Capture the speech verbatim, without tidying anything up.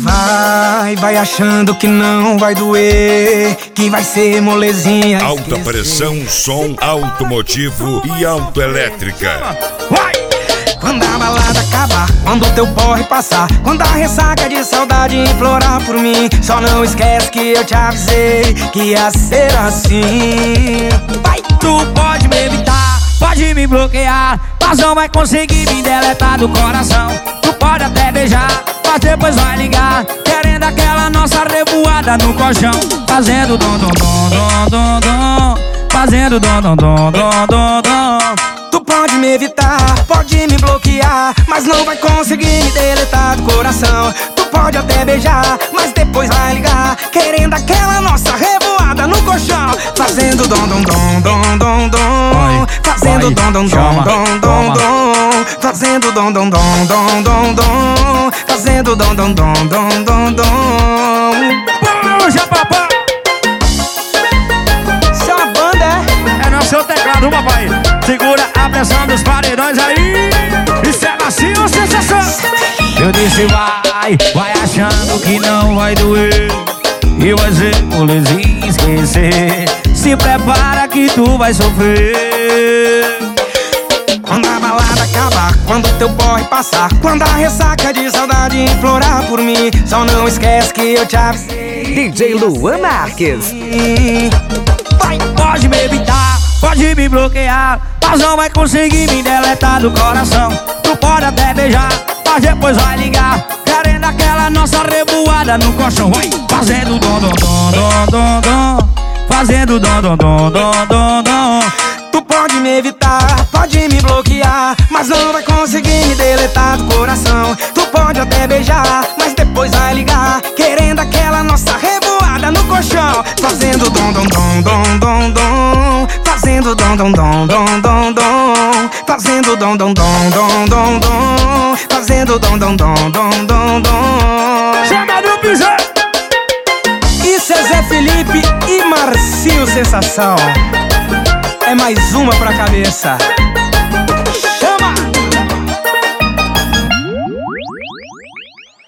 Vai, vai achando que não vai doer, que vai ser molezinha. Alta pressão, som automotivo e autoelétrica. Vai! Quando a balada acabar, quando o teu porre passar, quando a ressaca de saudade implorar por mim, só não esquece que eu te avisei que ia ser assim. Vai! Tu pode me evitar, pode me bloquear, mas não vai conseguir me deletar do coração. Tu pode até beijar, mas depois vai ligar, querendo aquela nossa revoada no colchão. Fazendo dom dom dom dom dom dom, fazendo dom dom dom dom dom dom. Tu pode me evitar, pode me bloquear, mas não vai conseguir me deletar do coração. Tu pode até beijar, mas depois vai ligar, querendo aquela nossa revoada no colchão. Fazendo dom dom dom dom dom dom, fazendo dom dom dom dom dom dom, fazendo dom dom dom dom dom dom, fazendo dom dom dom dom dom dom. Puxa, papai! Isso é uma banda, é? É no seu teclado, papai. Segura a pressão dos paredões aí. Isso é macio ou sensação? Eu disse vai, vai achando que não vai doer, e vai ser molezinha esquecer. Se prepara que tu vai sofrer. Quando a balada acabar, quando teu porre passar, quando a ressaca de saudade implorar por mim, só não esquece que eu te avisei. D J Luan Marques. Vai, pode me evitar, pode me bloquear, mas não vai conseguir me deletar do coração. Tu pode até beijar, mas depois vai ligar, querendo aquela nossa revoada no colchão. Vai, fazendo dom dom dom dom dom dom, fazendo dom dom dom dom dom dom. Tu pode me evitar, pode me bloquear, mas não vai conseguir me deletar do coração. Tu pode até beijar, mas depois vai ligar, querendo aquela nossa revoada no colchão. Fazendo dom dom dom dom dom dom, fazendo dom dom dom dom dom dom, fazendo dom dom dom dom dom dom, fazendo dom dom dom dom dom dom. Chama do piseiro. Isso é Zé Felipe e Marcinho Sensação. É mais uma pra cabeça.